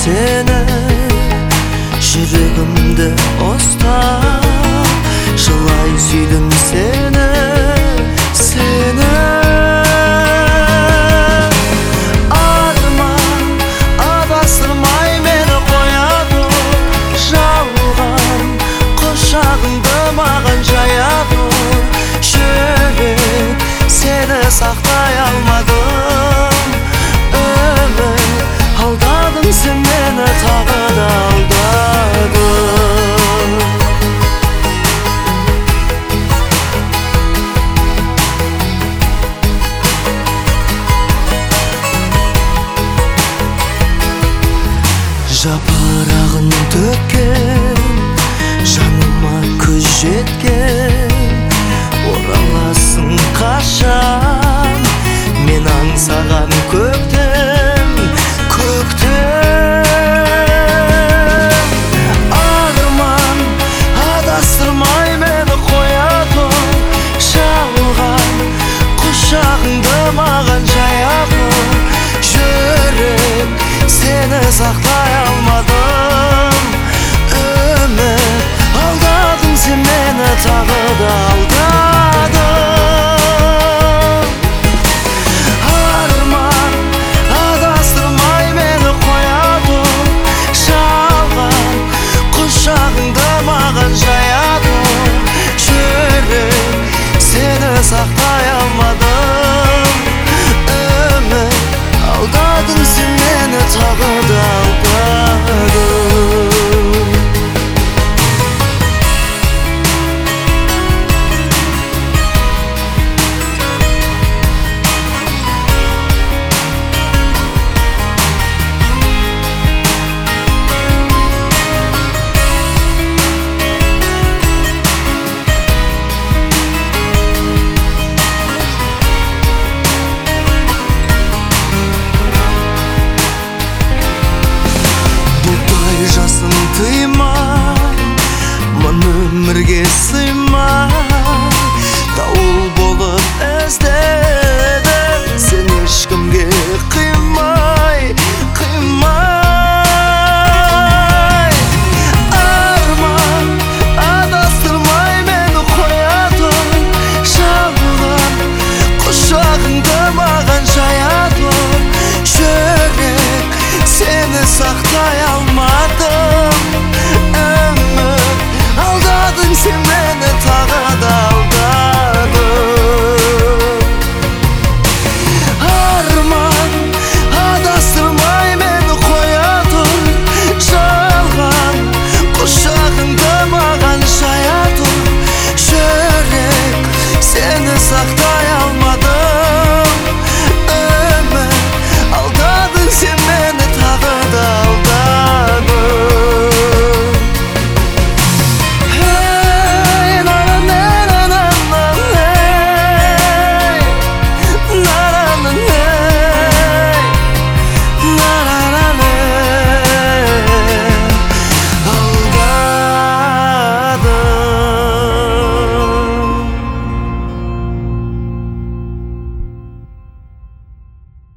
seni, жүрегімді ұстап, жылай сүйдім сені, сені. Арман адастырмай мені қояды, жалған құшағыңды маған жаяды. Жүрек сені сақтай алмадым, өмір алдадың сен мені, тағы да алдадың. Жапырағын төккен, жаныма көз жеткен, ораласың қашан, мен аңсаған көктем, көктем. Арман адастырмай мені қояды, жалған құшағыңды маған жаяды. Жүрек сені сақтай алмадым, өмір алдадың сен мені, тағы да алдадың. Арман адастырмай мені қояды, жалған құшағыңды маған жаяды. Жүрек сені сақтай алмадым, өмір алдадың сен мені, тағы да алдадың. Жасын тыймай, мұн өмірге сыймай, дауыл болып іздедім, сен ешкімге қимай, қимай. Арман адастырмай мені қояды, жалған құшағыңды маған жаяды. Жүрек сені сақтай алмадым, өмір алдадың сен